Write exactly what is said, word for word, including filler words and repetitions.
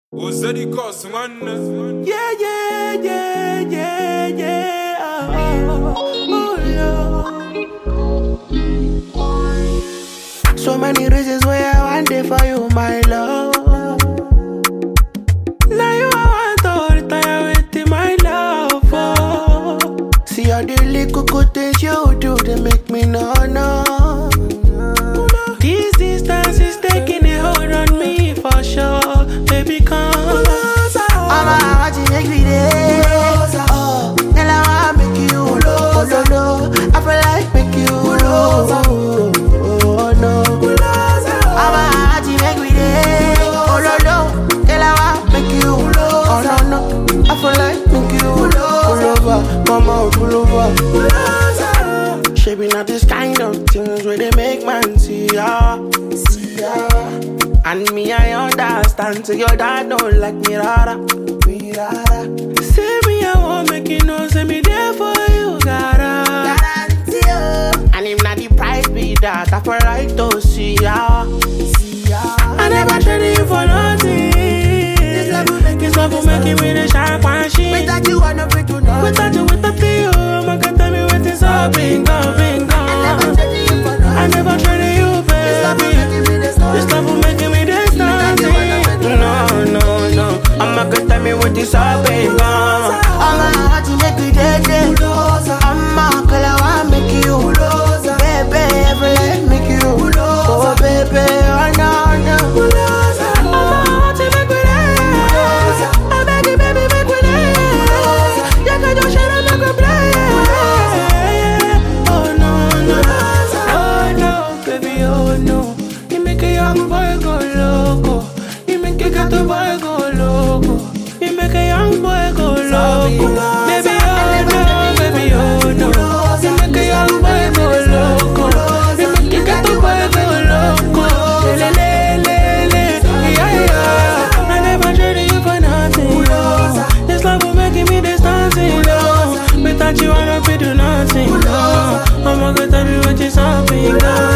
Ozadi Cos, man. Yeah, yeah, yeah, yeah, yeah. Oh, oh, Lord. So many reasons why I want there for you, my love. Now you I want to retire with my love. Oh. See all the little good things you do, they make me no, no. This distance is taking a hold on me for sure. Baby, come. I'm a watching every day. Oh, and I wanna make you low. Oh, no, no. I feel like make you low. Oh, no. I'm a watching every day. Oh, no, no. And I wanna make you low. Oh, no, no. I feel like make you low. Pull over, mama, pull over. Shaping out this kind of things where they make man see ya. See ya. And me, I understand. So your dad don't like me, rara. Me, rara. Say me, I won't make you know. Say me there for you, gotta. And if not the price be that, I feel like to see ya. See ya. I never traded you for nothing. This love will make, this love will make me the sharp and shit. Without you, I never do nothing. Without you, without you, my God, tell me what is up, bingo, bingo. I never traded you, baby. This love will make me this nothing. No, no, no. I'ma go tell me what is up, baby. I'ma have to make me dead, dead. I'ma call I wanna make you baby, every life make you oh, baby, oh, no, no. I'ma have to make me dead. I beg you, baby, make me dead. You can just shut up, make me play. Oh, no, no. Oh, no, baby, oh, no. You make a young boy go loco. You make a ghetto boy go loco. You make a young boy go loco. Baby, oh no, baby, oh no. You make a young boy go loco. You make a ghetto boy go loco. Le le le le, yeah yeah. I never traded you for nothing. No. This love will make me this dancing. No. Without you, I don't feel do nothing. No. I'ma go tell me what you're something. No.